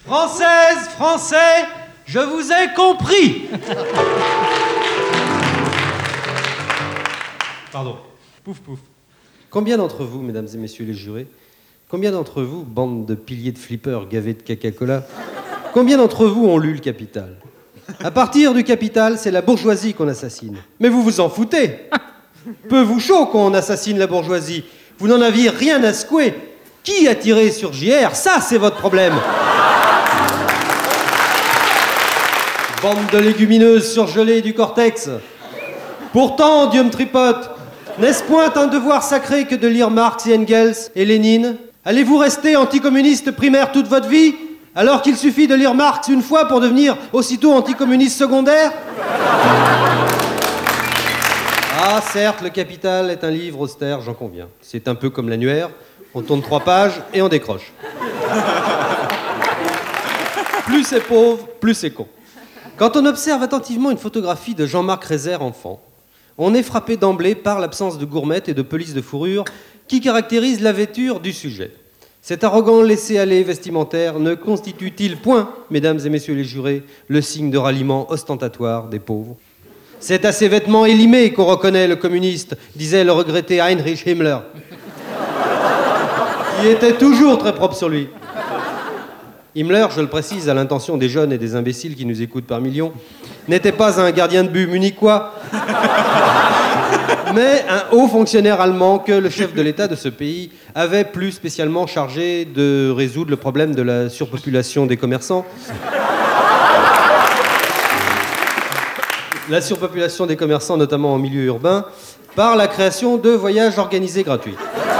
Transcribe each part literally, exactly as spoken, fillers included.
Françaises, Français, je vous ai compris. Pardon. Pouf, pouf. Combien d'entre vous, mesdames et messieurs les jurés, combien d'entre vous, bande de piliers de flippers gavés de Coca-Cola, combien d'entre vous ont lu Le Capital? À partir du Capital, c'est la bourgeoisie qu'on assassine. Mais vous vous en foutez. Peu vous chaud qu'on assassine la bourgeoisie. Vous n'en aviez rien à secouer. Qui a tiré sur J R? Ça, c'est votre problème. Bande de légumineuses surgelées du cortex. Pourtant, Dieu me tripote, n'est-ce point un devoir sacré que de lire Marx et Engels et Lénine? Allez-vous rester anticommuniste primaire toute votre vie, alors qu'il suffit de lire Marx une fois pour devenir aussitôt anticommuniste secondaire? Ah, certes, Le Capital est un livre austère, j'en conviens. C'est un peu comme l'annuaire, on tourne trois pages et on décroche. Plus c'est pauvre, plus c'est con. Quand on observe attentivement une photographie de Jean-Marc Rézère enfant, on est frappé d'emblée par l'absence de gourmette et de pelisse de fourrure qui caractérise la vêture du sujet. Cet arrogant laisser-aller vestimentaire ne constitue-t-il point, mesdames et messieurs les jurés, le signe de ralliement ostentatoire des pauvres? C'est à ses vêtements élimés qu'on reconnaît le communiste, disait le regretté Heinrich Himmler, qui était toujours très propre sur lui. Himmler, je le précise à l'intention des jeunes et des imbéciles qui nous écoutent par millions, n'était pas un gardien de but munichois, mais un haut fonctionnaire allemand que le chef de l'État de ce pays avait plus spécialement chargé de résoudre le problème de la surpopulation des commerçants. La surpopulation des commerçants, notamment en milieu urbain, par la création de voyages organisés gratuits.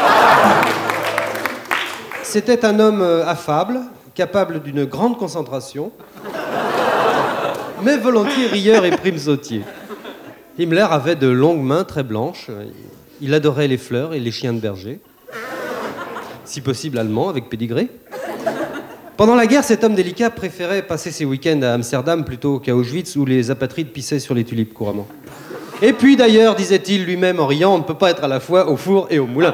C'était un homme affable, capable d'une grande concentration, mais volontiers rieur et primesautier. Himmler avait de longues mains très blanches. Il adorait les fleurs et les chiens de berger. Si possible allemand, avec pédigré. Pendant la guerre, cet homme délicat préférait passer ses week-ends à Amsterdam plutôt qu'à Auschwitz, où les apatrides pissaient sur les tulipes couramment. Et puis d'ailleurs, disait-il lui-même en riant, on ne peut pas être à la fois au four et au moulin.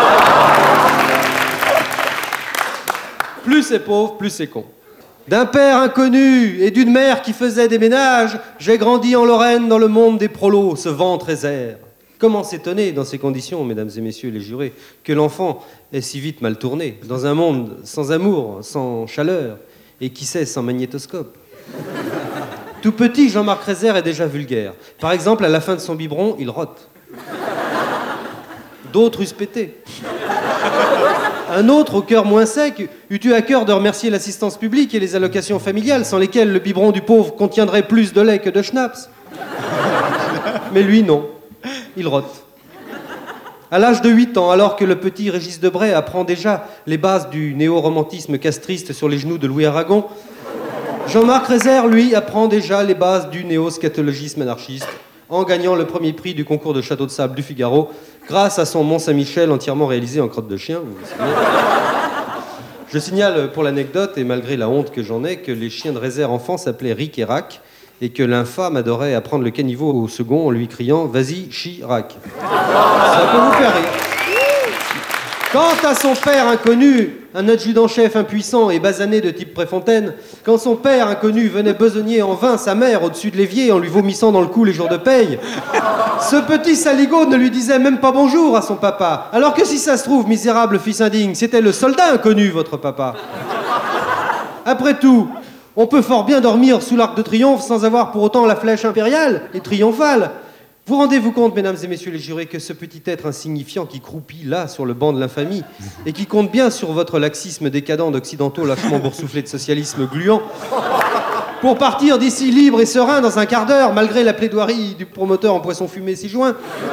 Plus c'est pauvre, plus c'est con. D'un père inconnu et d'une mère qui faisait des ménages, j'ai grandi en Lorraine dans le monde des prolos, ce ventre réserve. Comment s'étonner, dans ces conditions, mesdames et messieurs les jurés, que l'enfant est si vite mal tourné, dans un monde sans amour, sans chaleur, et qui sait, sans magnétoscope. Tout petit, Jean-Marc Rézère est déjà vulgaire. Par exemple, à la fin de son biberon, il rote. D'autres eussent pété. Un autre, au cœur moins sec, eût eu à cœur de remercier l'assistance publique et les allocations familiales, sans lesquelles le biberon du pauvre contiendrait plus de lait que de schnapps. Mais lui, non. Il rote. À l'âge de huit ans, alors que le petit Régis Debray apprend déjà les bases du néo-romantisme castriste sur les genoux de Louis Aragon, Jean-Marc Rézère, lui, apprend déjà les bases du néo-scatologisme anarchiste, en gagnant le premier prix du concours de château de sable du Figaro, grâce à son Mont-Saint-Michel entièrement réalisé en crotte de chien. Vous vous souvenez ? Je signale pour l'anecdote, et malgré la honte que j'en ai, que les chiens de Rézère enfants s'appelaient Rick et Rack, et que l'infâme adorait apprendre le caniveau au second en lui criant « Vas-y, Chirac ». Ça peut vous faire rire. Quant à son père inconnu, un adjudant-chef impuissant et basané de type Préfontaine, quand son père inconnu venait besogner en vain sa mère au-dessus de l'évier en lui vomissant dans le cou les jours de paye, ce petit saligaud ne lui disait même pas bonjour à son papa, alors que si ça se trouve, misérable fils indigne, c'était le soldat inconnu, votre papa. Après tout, on peut fort bien dormir sous l'arc de triomphe sans avoir pour autant la flèche impériale et triomphale. Vous rendez-vous compte, mesdames et messieurs les jurés, que ce petit être insignifiant qui croupit là sur le banc de l'infamie et qui compte bien sur votre laxisme décadent d'occidentaux lâchement boursouflés de socialisme gluant pour partir d'ici libre et serein dans un quart d'heure, malgré la plaidoirie du promoteur en poisson fumé ci-joint.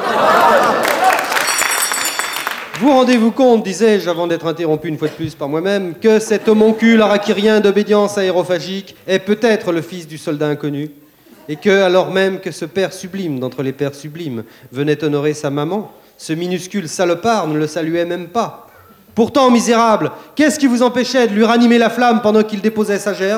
Vous rendez-vous compte, disais-je avant d'être interrompu une fois de plus par moi-même, que cet homoncule arakirien d'obédience aérophagique est peut-être le fils du soldat inconnu, et que, alors même que ce père sublime d'entre les pères sublimes venait honorer sa maman, ce minuscule salopard ne le saluait même pas. Pourtant, misérable, qu'est-ce qui vous empêchait de lui ranimer la flamme pendant qu'il déposait sa gerbe ?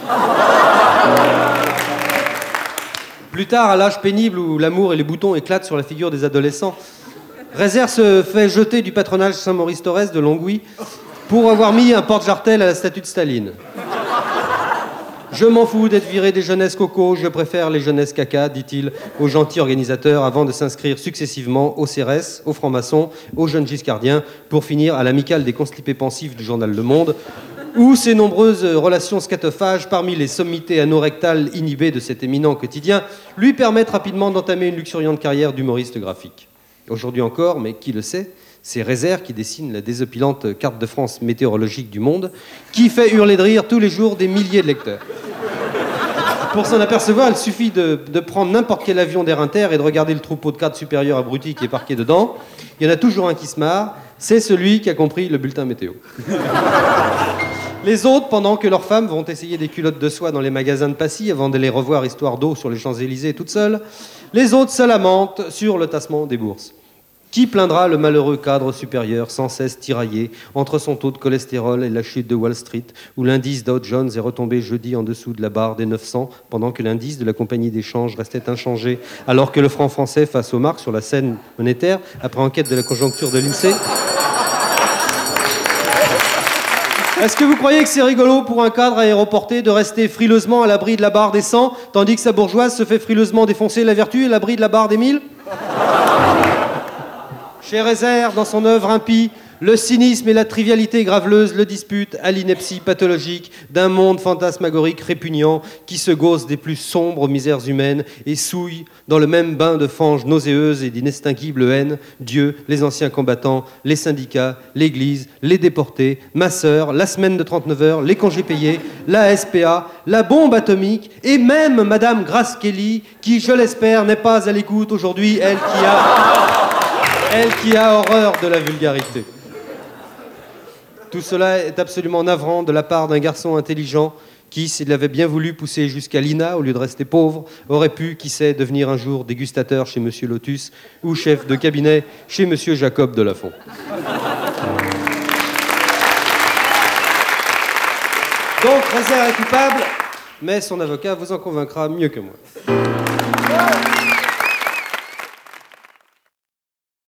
Plus tard, à l'âge pénible où l'amour et les boutons éclatent sur la figure des adolescents, Rézère se fait jeter du patronage Saint-Maurice-Torres de Longwy pour avoir mis un porte-jartel à la statue de Staline. Je m'en fous d'être viré des jeunesses coco, je préfère les jeunesses caca, dit-il aux gentils organisateurs avant de s'inscrire successivement au C R S, aux francs-maçons, aux jeunes giscardiens, pour finir à l'amicale des constipés pensifs du journal Le Monde, où ces nombreuses relations scatophages parmi les sommités anorectales inhibées de cet éminent quotidien lui permettent rapidement d'entamer une luxuriante carrière d'humoriste graphique. Aujourd'hui encore, mais qui le sait, c'est Rézère qui dessine la désopilante carte de France météorologique du monde, qui fait hurler de rire tous les jours des milliers de lecteurs. Pour s'en apercevoir, il suffit de, de prendre n'importe quel avion d'Air Inter et de regarder le troupeau de cadres supérieurs abrutis qui est parqué dedans. Il y en a toujours un qui se marre, c'est celui qui a compris le bulletin météo. Les autres, pendant que leurs femmes vont essayer des culottes de soie dans les magasins de Passy avant de les revoir histoire d'eau sur les Champs-Élysées toutes seules, les autres se lamentent sur le tassement des bourses. Qui plaindra le malheureux cadre supérieur sans cesse tiraillé entre son taux de cholestérol et la chute de Wall Street, où l'indice Dow Jones est retombé jeudi en dessous de la barre des neuf cents, pendant que l'indice de la compagnie d'échange restait inchangé, alors que le franc français face aux marques sur la scène monétaire, après enquête de la conjoncture de l'INSEE. Est-ce que vous croyez que c'est rigolo pour un cadre aéroporté de rester frileusement à l'abri de la barre des cent, tandis que sa bourgeoise se fait frileusement défoncer la vertu à l'abri de la barre des mille ? Chez Rézère, dans son œuvre impie, le cynisme et la trivialité graveleuse le disputent à l'ineptie pathologique d'un monde fantasmagorique répugnant qui se gausse des plus sombres misères humaines et souille dans le même bain de fange nauséeuse et d'inextinguible haine Dieu, les anciens combattants, les syndicats, l'Église, les déportés, ma sœur, la semaine de trente-neuf heures, les congés payés, la S P A, la bombe atomique et même Madame Grace Kelly qui, je l'espère, n'est pas à l'écoute aujourd'hui, elle qui a... Elle qui a horreur de la vulgarité. Tout cela est absolument navrant de la part d'un garçon intelligent qui, s'il avait bien voulu pousser jusqu'à l'I N A au lieu de rester pauvre, aurait pu, qui sait, devenir un jour dégustateur chez Monsieur Lotus ou chef de cabinet chez Monsieur Jacob de Lafont. Donc, Rézère est coupable, mais son avocat vous en convaincra mieux que moi.